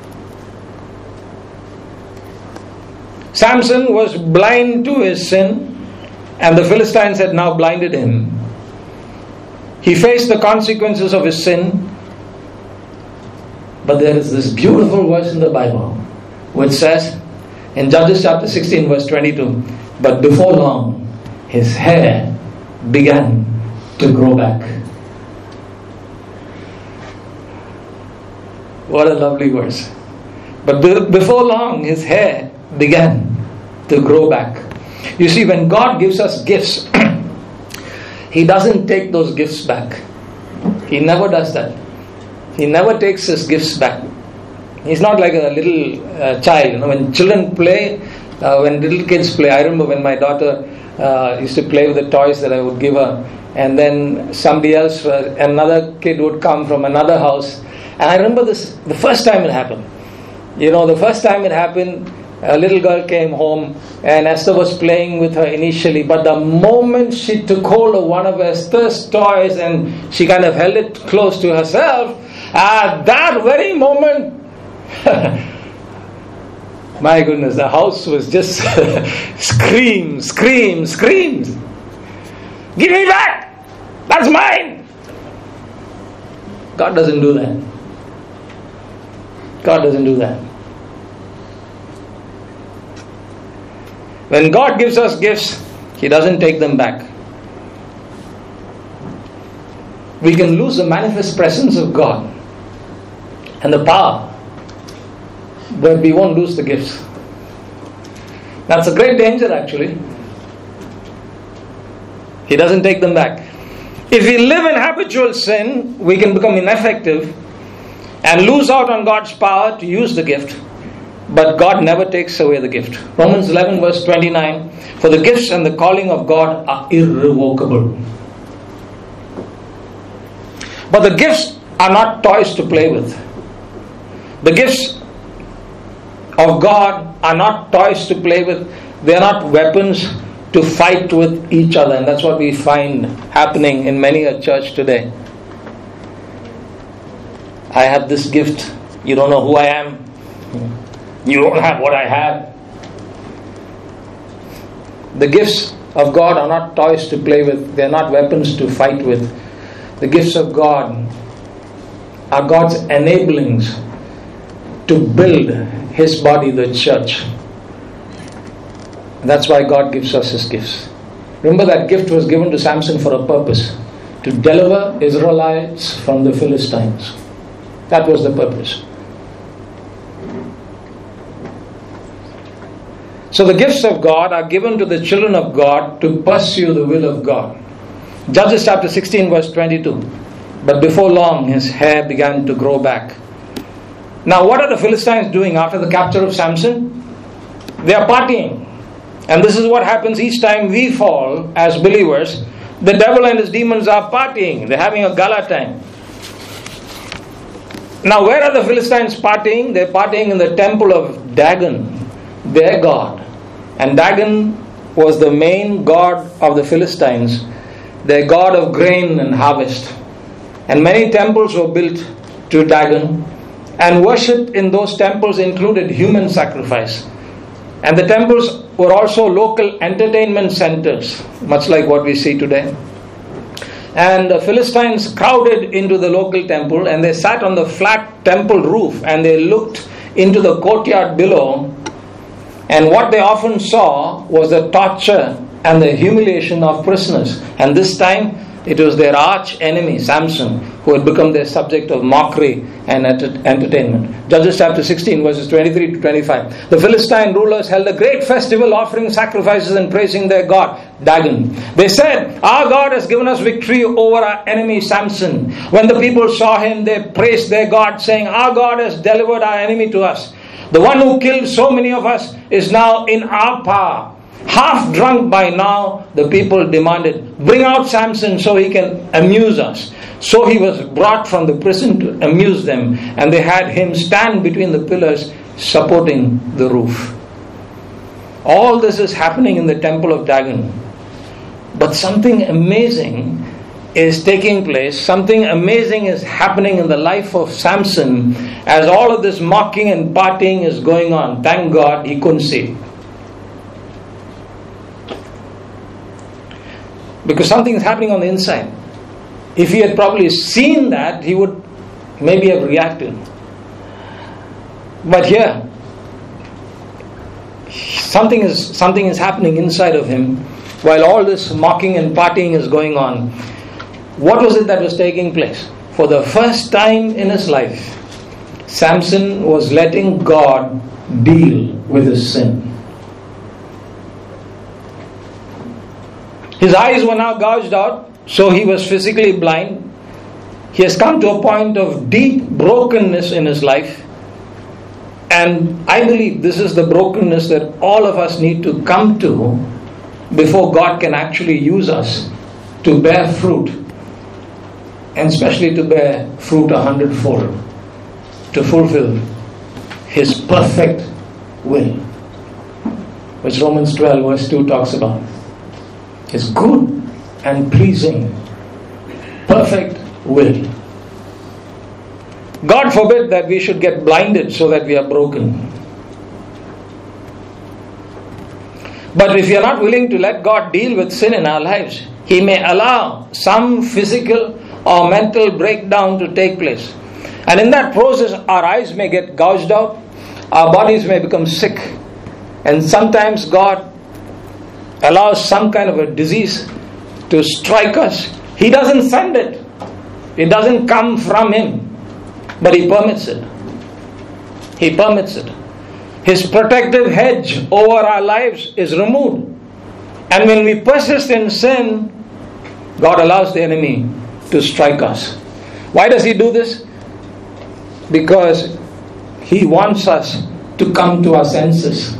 Samson was blind to his sin, and the Philistines had now blinded him. He faced the consequences of his sin. But there is this beautiful verse in the Bible which says in Judges chapter sixteen verse twenty-two, but before long his hair began to grow back. What a lovely verse. But be- before long his hair began to grow back. You see, when God gives us gifts, He doesn't take those gifts back. He never does that. He never takes his gifts back. He's not like a little uh, child. You know, when children play, uh, when little kids play, I remember when my daughter uh, used to play with the toys that I would give her, and then somebody else, uh, another kid would come from another house, and I remember this, the first time it happened. You know, the first time it happened, a little girl came home, and Esther was playing with her initially, but the moment she took hold of one of Esther's toys and she kind of held it close to herself, at that very moment, my goodness, the house was just scream, scream, screams. Give me back! That's mine! God doesn't do that. God doesn't do that. When God gives us gifts, He doesn't take them back. We can lose the manifest presence of God and the power, but we won't lose the gifts. That's a great danger, actually. He doesn't take them back. If we live in habitual sin, we can become ineffective and lose out on God's power to use the gift. But God never takes away the gift. Romans eleven verse twenty-nine, for the gifts and the calling of God are irrevocable. But the gifts are not toys to play with. The gifts of God are not toys to play with. They are not weapons to fight with each other. And that's what we find happening in many a church today. I have this gift. You don't know who I am. You don't have what I have. The gifts of God are not toys to play with. They are not weapons to fight with. The gifts of God are God's enablings to build His body, the church. That's why God gives us His gifts. Remember, that gift was given to Samson for a purpose: to deliver Israelites from the Philistines. That was the purpose. So the gifts of God are given to the children of God to pursue the will of God. Judges chapter sixteen verse twenty-two. But before long his hair began to grow back. Now what are the Philistines doing after the capture of Samson? They are partying. And this is what happens each time we fall as believers. The devil and his demons are partying. They're having a gala time. Now where are the Philistines partying? They're partying in the temple of Dagon, their god. And Dagon was the main god of the Philistines, their god of grain and harvest. And many temples were built to Dagon, and worship in those temples included human sacrifice. And the temples were also local entertainment centers, much like what we see today. And the Philistines crowded into the local temple, and they sat on the flat temple roof and they looked into the courtyard below. And what they often saw was the torture and the humiliation of prisoners. And this time it was their arch enemy Samson who had become their subject of mockery and entertainment. Judges chapter sixteen verses twenty-three to twenty-five. The Philistine rulers held a great festival, offering sacrifices and praising their god Dagon. They said, our God has given us victory over our enemy Samson. When the people saw him, they praised their God, saying, our God has delivered our enemy to us. The one who killed so many of us is now in our power. Half drunk by now, the people demanded, bring out Samson so he can amuse us. So he was brought from the prison to amuse them, and they had him stand between the pillars supporting the roof. All this is happening in the temple of Dagon. But something amazing is taking place. Something amazing is happening in the life of Samson as all of this mocking and partying is going on. Thank God he couldn't see. Because something is happening on the inside. If he had probably seen that, he would maybe have reacted. But here, something is something is happening inside of him while all this mocking and partying is going on. What was it that was taking place? For the first time in his life, Samson was letting God deal with his sin. His eyes were now gouged out, so he was physically blind. He has come to a point of deep brokenness in his life. And I believe this is the brokenness that all of us need to come to before God can actually use us to bear fruit. And especially to bear fruit a hundredfold. To fulfill His perfect will. Which Romans twelve verse two talks about. His good and pleasing, perfect will. God forbid that we should get blinded so that we are broken. But if we are not willing to let God deal with sin in our lives, He may allow some physical or mental breakdown to take place. And in that process, our eyes may get gouged out, our bodies may become sick, and sometimes God allows some kind of a disease to strike us. He doesn't send it. It doesn't come from Him. But He permits it. He permits it. His protective hedge over our lives is removed. And when we persist in sin, God allows the enemy to strike us. Why does He do this? Because He wants us to come to our senses.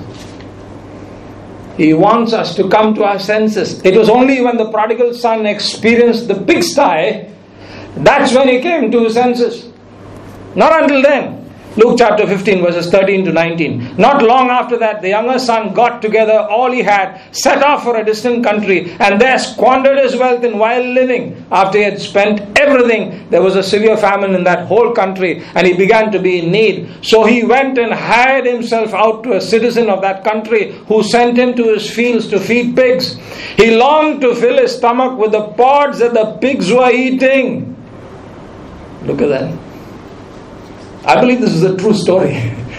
He wants us to come to our senses. It was only when the prodigal son experienced the pigsty, that's when he came to his senses. Not until then. Luke chapter fifteen verses thirteen to nineteen. Not long after that, the younger son got together all he had, set off for a distant country, and there squandered his wealth in wild living. After he had spent everything, there was a severe famine in that whole country, and he began to be in need. So he went and hired himself out to a citizen of that country, who sent him to his fields to feed pigs. He longed to fill his stomach with the pods that the pigs were eating. Look at that. I believe this is a true story.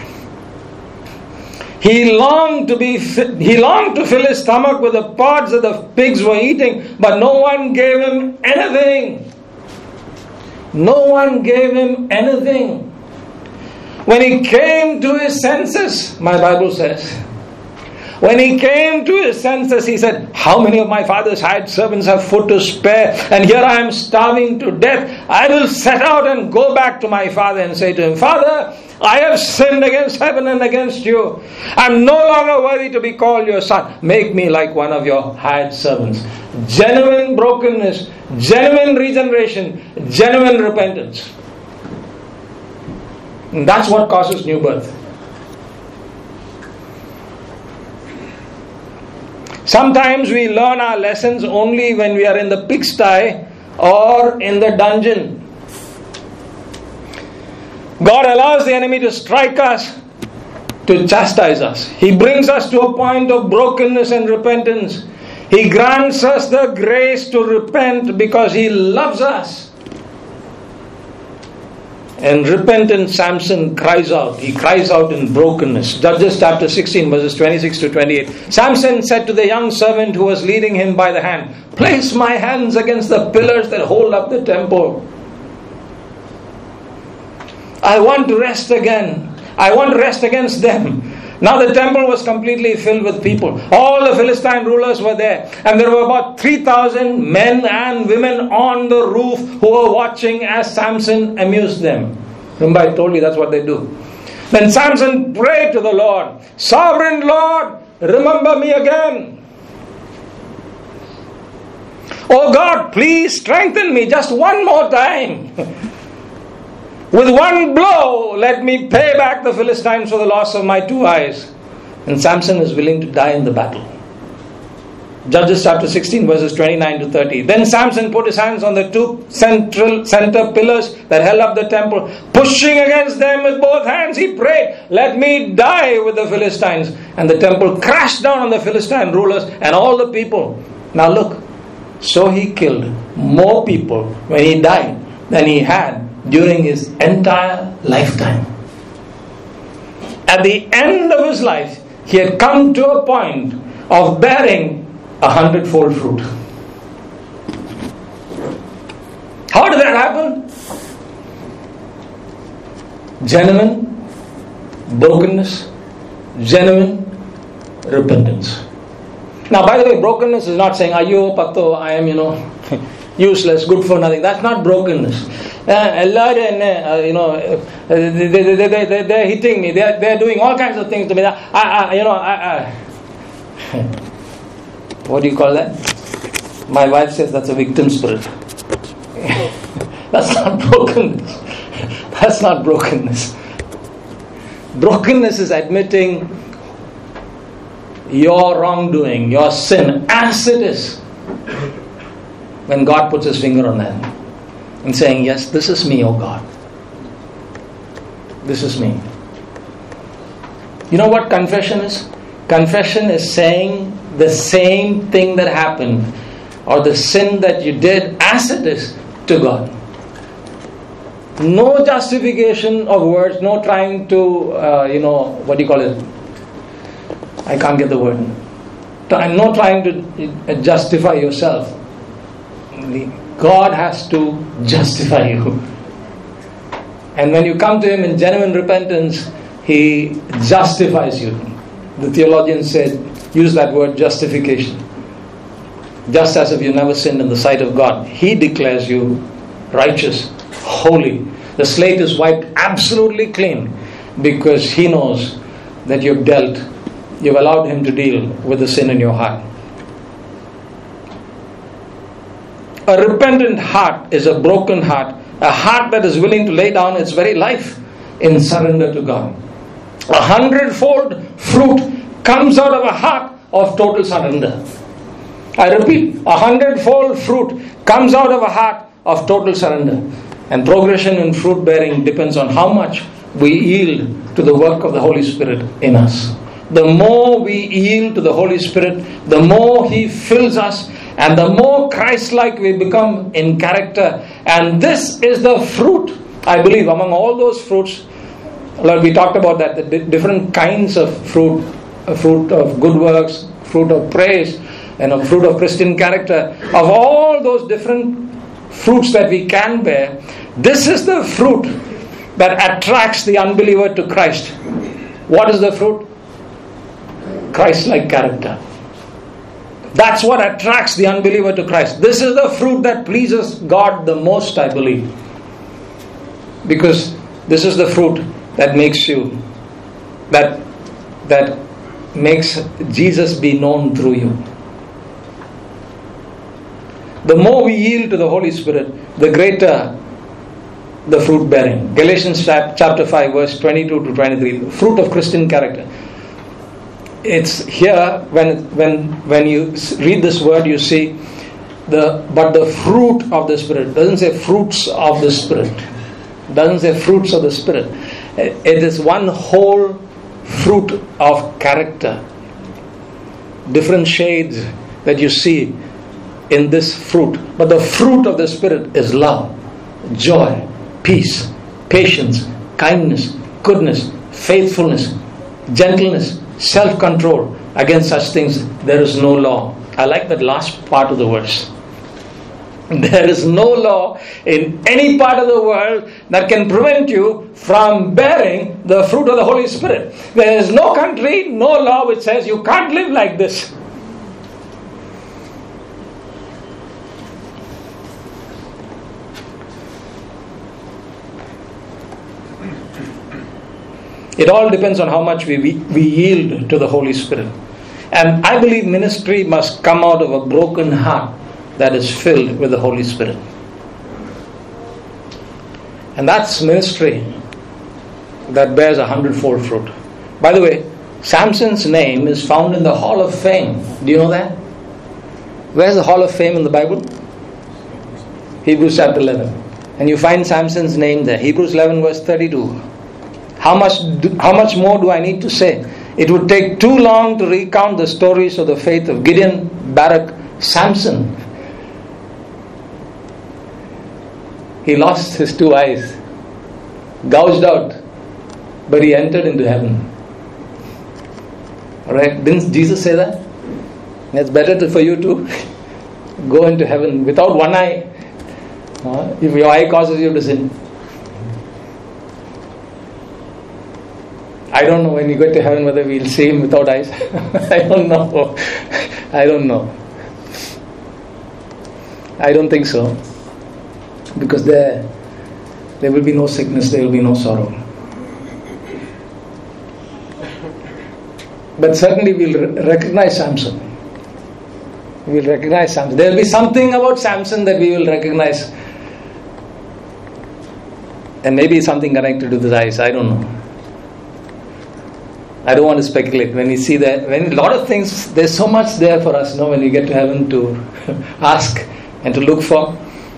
He longed to be he longed to fill his stomach with the pods that the pigs were eating, but no one gave him anything. No one gave him anything. When he came to his senses, my Bible says, when he came to his senses, he said, how many of my father's hired servants have food to spare, and here I am starving to death. I will set out and go back to my father and say to him, Father, I have sinned against heaven and against you. I am no longer worthy to be called your son. Make me like one of your hired servants. Genuine brokenness, genuine regeneration, genuine repentance. And that's what causes new birth. Sometimes we learn our lessons only when we are in the pigsty or in the dungeon. God allows the enemy to strike us, to chastise us. He brings us to a point of brokenness and repentance. He grants us the grace to repent because He loves us. And repentant Samson cries out. He cries out in brokenness. Judges chapter sixteen verses twenty-six to twenty-eight. Samson said to the young servant who was leading him by the hand, place my hands against the pillars that hold up the temple. I want to rest again. I want to rest against them. Now the temple was completely filled with people. All the Philistine rulers were there. And there were about three thousand men and women on the roof who were watching as Samson amused them. Remember, I told you that's what they do. Then Samson prayed to the Lord, Sovereign Lord, remember me again. Oh God, please strengthen me just one more time. With one blow, let me pay back the Philistines for the loss of my two eyes. And Samson is willing to die in the battle. Judges chapter sixteen verses twenty-nine to thirty. Then Samson put his hands on the two central center pillars that held up the temple. Pushing against them with both hands, he prayed, let me die with the Philistines. And the temple crashed down on the Philistine rulers and all the people. Now look, so he killed more people when he died than he had during his entire lifetime. At the end of his life, he had come to a point of bearing a hundredfold fruit. How did that happen? Genuine brokenness, genuine repentance. Now, by the way, brokenness is not saying, Ayo, Pato, I am, you know, useless, good for nothing. That's not brokenness. Uh, you know, they, they, they, they, they're hitting me. They're, they're doing all kinds of things to me. I, I, you know, I, I. What do you call that? My wife says that's a victim spirit. That's not brokenness. That's not brokenness. Brokenness is admitting your wrongdoing, your sin, as it is, when God puts His finger on that and saying, yes, this is me, oh God. This is me. You know what confession is? Confession is saying the same thing that happened or the sin that you did as it is to God. No justification of words, no trying to, uh, you know, what do you call it? I can't get the word. I'm not trying to justify yourself. God has to justify you. And when you come to Him in genuine repentance, He justifies you. The theologian said, use that word justification. Just as if you never sinned in the sight of God. He declares you righteous, holy. The slate is wiped absolutely clean because He knows that you've dealt, you've allowed Him to deal with the sin in your heart. A repentant heart is a broken heart, a heart that is willing to lay down its very life in surrender to God. A hundredfold fruit comes out of a heart of total surrender. I repeat, a hundredfold fruit comes out of a heart of total surrender. And progression in fruit bearing depends on how much we yield to the work of the Holy Spirit in us. The more we yield to the Holy Spirit, the more He fills us, and the more Christ-like we become in character. And this is the fruit, I believe, among all those fruits. Lord, we talked about that, the different kinds of fruit, a fruit of good works, fruit of praise, and a fruit of Christian character. Of all those different fruits that we can bear, this is the fruit that attracts the unbeliever to Christ. What is the fruit? Christ-like character. That's what attracts the unbeliever to Christ. This is the fruit that pleases God the most, I believe. Because this is the fruit that makes you, that that makes Jesus be known through you. The more we yield to the Holy Spirit, the greater the fruit bearing. Galatians chapter five verse twenty-two to twenty-three, the fruit of Christian character. It's here when when when you read this word, you see the but the fruit of the Spirit. It doesn't say fruits of the Spirit. It doesn't say fruits of the Spirit. It is one whole fruit of character. Different shades that you see in this fruit. But the fruit of the Spirit is love, joy, peace, patience, kindness, goodness, faithfulness, gentleness, self-control. Against such things there is no law. I like that last part of the verse. There is no law in any part of the world that can prevent you from bearing the fruit of the Holy Spirit. There is no country, no law which says you can't live like this. It all depends on how much we, we, we yield to the Holy Spirit. And I believe ministry must come out of a broken heart that is filled with the Holy Spirit. And that's ministry that bears a hundredfold fruit. By the way, Samson's name is found in the Hall of Fame. Do you know that? Where's the Hall of Fame in the Bible? Hebrews chapter eleven. And you find Samson's name there. Hebrews eleven verse thirty-two. How much, do, how much more do I need to say? It would take too long to recount the stories of the faith of Gideon, Barak, Samson. He lost his two eyes, gouged out, but he entered into heaven. Alright, didn't Jesus say that? It's better to, for you to go into heaven without one eye. Uh, if your eye causes you to sin. I don't know when you get to heaven whether we'll see him without eyes. I don't know. I don't know. I don't think so. Because there, there will be no sickness, there will be no sorrow. But certainly we'll re- recognize Samson. We'll recognize Samson. There will be something about Samson that we will recognize. And maybe something connected to his eyes. I don't know. I don't want to speculate. When you see that, when a lot of things, there's so much there for us, you know, when you get to heaven to ask and to look for.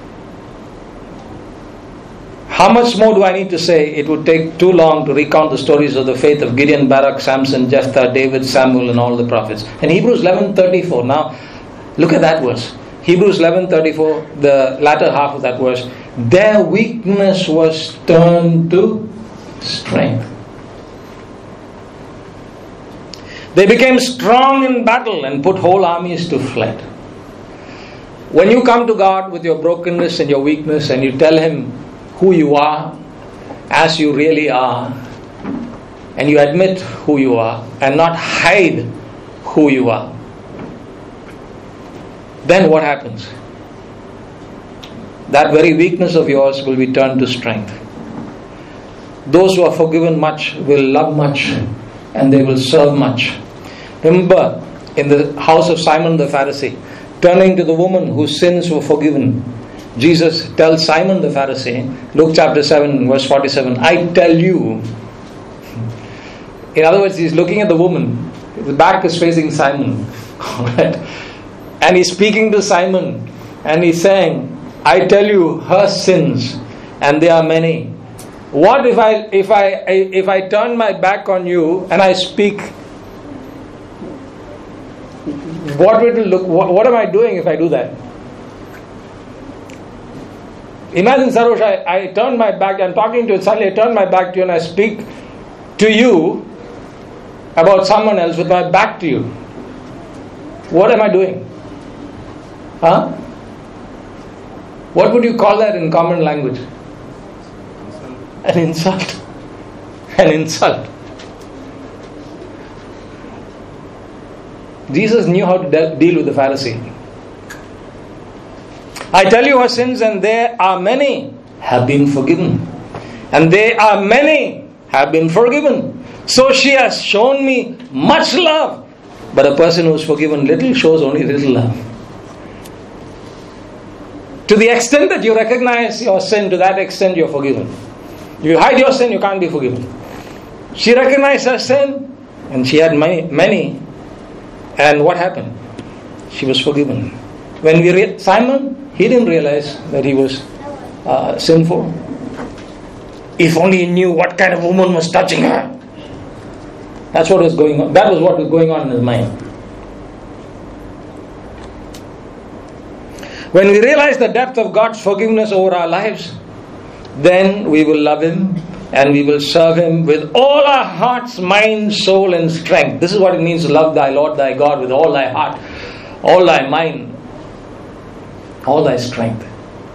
How much more do I need to say? It would take too long to recount the stories of the faith of Gideon, Barak, Samson, Jephthah, David, Samuel, and all the prophets. And Hebrews eleven thirty-four. Now, look at that verse. Hebrews eleven thirty-four, the latter half of that verse. Their weakness was turned to strength. They became strong in battle and put whole armies to flight. When you come to God with your brokenness and your weakness and you tell Him who you are as you really are, and you admit who you are and not hide who you are, then what happens? That very weakness of yours will be turned to strength. Those who are forgiven much will love much, and they will serve much. Remember, in the house of Simon the Pharisee, turning to the woman whose sins were forgiven, Jesus tells Simon the Pharisee, Luke chapter seven verse forty-seven, I tell you. In other words, he's looking at the woman, the back is facing Simon. And he's speaking to Simon, and he's saying, I tell you her sins, and they are many. What if I if I if I turn my back on you and I speak? What will it look? What, what am I doing if I do that? Imagine, Sarosh, I, I turn my back. I'm talking to you. Suddenly, I turn my back to you and I speak to you about someone else with my back to you. What am I doing? Huh? What would you call that in common language? An insult. An insult. Jesus knew how to de- deal with the Pharisee. I tell you her sins, and there are many have been forgiven. And they are many have been forgiven. So she has shown me much love. But a person who is forgiven little shows only little love. To the extent that you recognize your sin, to that extent you are forgiven. If you hide your sin, you can't be forgiven. She recognized her sin, and she had many, many. And what happened? She was forgiven. When we read Simon, he didn't realize that he was uh, sinful. If only he knew what kind of woman was touching her. That's what was going on. That was what was going on in his mind. When we realize the depth of God's forgiveness over our lives, then we will love Him and we will serve Him with all our hearts, mind, soul and strength. This is what it means to love thy Lord thy God with all thy heart, all thy mind, all thy strength.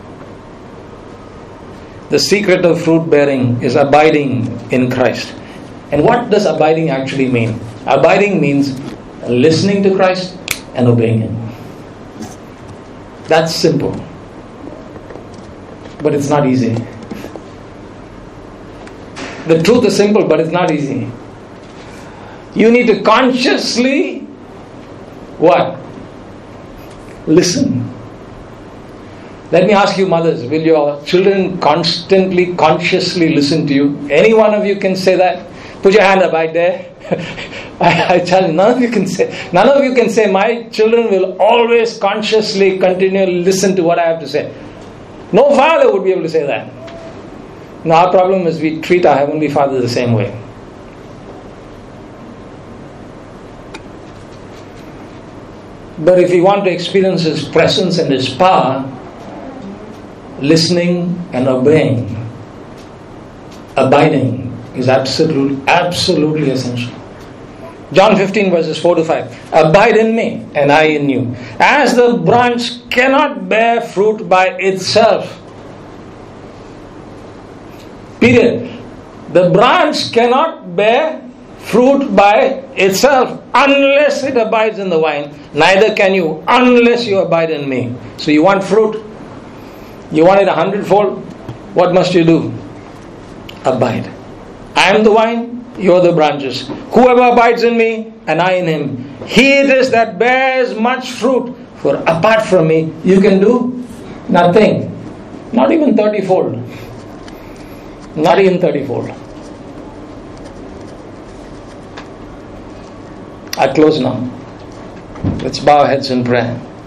The secret of fruit bearing is abiding in Christ. And what does abiding actually mean? Abiding means listening to Christ and obeying Him. That's simple. But it's not easy. The truth is simple, but it's not easy. You need to consciously what? Listen. Let me ask you, mothers, will your children constantly, consciously listen to you? Any one of you can say that? Put your hand up right there. I, I tell you, none of you can say. None of you can say, my children will always consciously, continually listen to what I have to say. No father would be able to say that. Now our problem is we treat our Heavenly Father the same way. But if we want to experience His presence and His power, listening and obeying, abiding is absolutely, absolutely essential. John fifteen verses four to five. Abide in me and I in you. As the branch cannot bear fruit by itself. Period. The branch cannot bear fruit by itself unless it abides in the vine. Neither can you unless you abide in me. So you want fruit? You want it a hundredfold? What must you do? Abide. I am the vine, you are the branches. Whoever abides in me and I in him, he it is that bears much fruit. For apart from me, you can do nothing. Not even thirty-fold. Not even thirty-fold. I close now. Let's bow our heads in prayer.